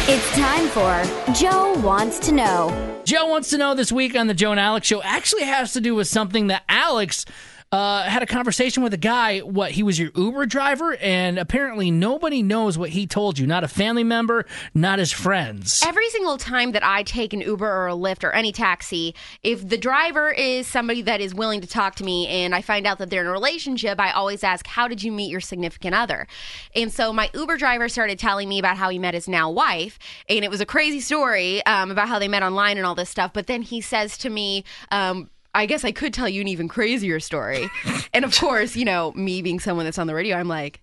It's time for Joe Wants to Know. Joe Wants to Know this week on the Joe and Alex Show actually has to do with something that Alex had a conversation with a guy. He was your Uber driver, and apparently nobody knows what he told you. Not a family member, not his friends. Every single time that I take an Uber or a Lyft or any taxi, if the driver is somebody that is willing to talk to me and I find out that they're in a relationship, I always ask, how did you meet your significant other? And so my Uber driver started telling me about how he met his now wife, and it was a crazy story about how they met online and all this stuff. But then he says to me, I guess I could tell you an even crazier story. And of course, me being someone that's on the radio, I'm like,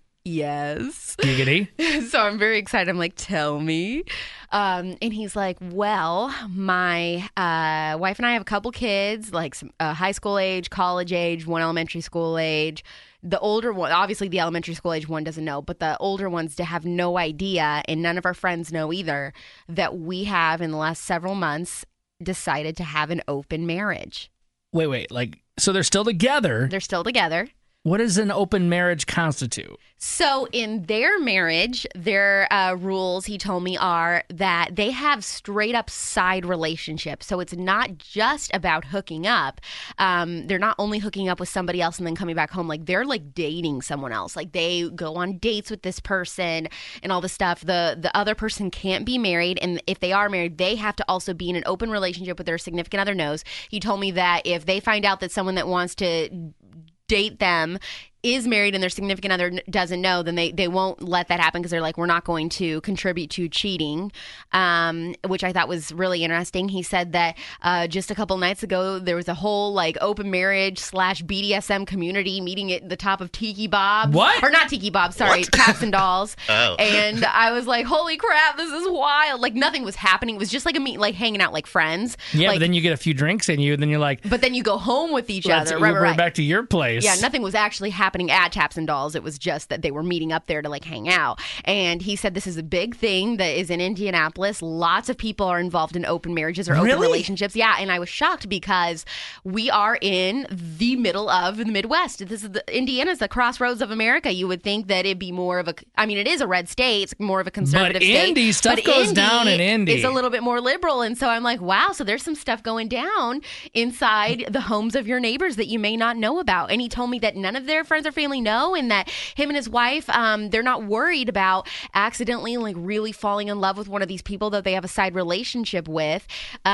yes. Giggity. So I'm very excited. I'm like, tell me. And he's like, well, my wife and I have a couple kids, like some high school age, college age, one elementary school age. The older one, obviously the elementary school age one doesn't know, but the older ones have no idea, and none of our friends know either, that we have in the last several months decided to have an open marriage. Wait, so they're still together? They're still together. What does an open marriage constitute? So in their marriage, their rules, he told me, are that they have straight up side relationships. So it's not just about hooking up. They're not only hooking up with somebody else and then coming back home. Like, they're like dating someone else. Like, they go on dates with this person and all this stuff. The other person can't be married. And if they are married, they have to also be in an open relationship with their significant other knows. He told me that if they find out that someone that wants to date them is married and their significant other doesn't know, then they won't let that happen, because they're like, we're not going to contribute to cheating, which I thought was really interesting. He said that just a couple nights ago, there was a whole like open marriage / BDSM community meeting at the top of Tiki Bob's. What? Or not Tiki Bob's, sorry, Cats and Dolls. Oh. And I was like, holy crap, this is wild. Like, nothing was happening. It was just like a meet, like hanging out like friends. Yeah, like, but then you get a few drinks in you, and then you're like, but then you go home with each let's other. Uber back to your place. Yeah, nothing was actually happening at Taps and Dolls. It was just that they were meeting up there to like hang out. And he said this is a big thing that is in Indianapolis. Lots of people are involved in open marriages or open relationships. Yeah, and I was shocked because we are in the middle of the Midwest. Indiana's the crossroads of America. You would think that it'd be more of it is a red state. It's more of a conservative state. Indy, stuff goes down in Indy. It's a little bit more liberal. And so I'm like, wow, so there's some stuff going down inside the homes of your neighbors that you may not know about. And he told me that none of their friends or family know, and that him and his wife, they're not worried about accidentally like really falling in love with one of these people that they have a side relationship with.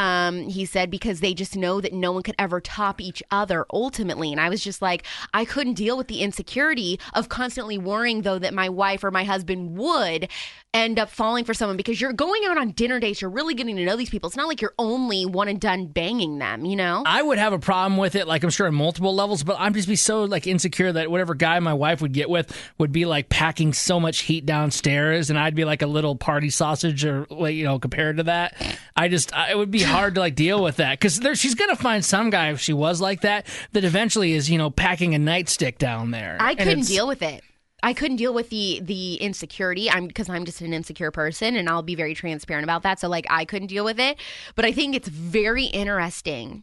He said, because they just know that no one could ever top each other ultimately. And I was just like, I couldn't deal with the insecurity of constantly worrying though that my wife or my husband would end up falling for someone, because you're going out on dinner dates, you're really getting to know these people. It's not like you're only one and done banging them, I would have a problem with it, like I'm sure on multiple levels, but I'd just be so like insecure that whatever guy my wife would get with would be like packing so much heat downstairs, and I'd be like a little party sausage, or like, compared to that. It would be hard to like deal with that, because she's gonna find some guy, if she was like that eventually is packing a nightstick down there. I couldn't deal with it. I couldn't deal with the insecurity. Because I'm just an insecure person, and I'll be very transparent about that. So like, I couldn't deal with it, but I think it's very interesting.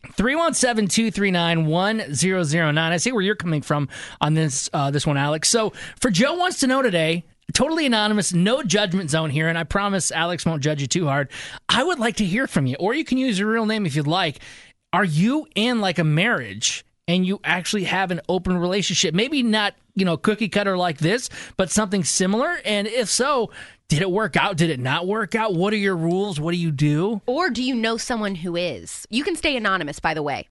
317-239-1009. I see where you're coming from on this one, Alex. So for Joe Wants to Know today, totally anonymous, no judgment zone here, and I promise Alex won't judge you too hard. I would like to hear from you, or you can use your real name if you'd like. Are you in like a marriage and you actually have an open relationship? Maybe not, cookie cutter like this, but something similar. And if so, did it work out? Did it not work out? What are your rules? What do you do? Or do you know someone who is? You can stay anonymous, by the way.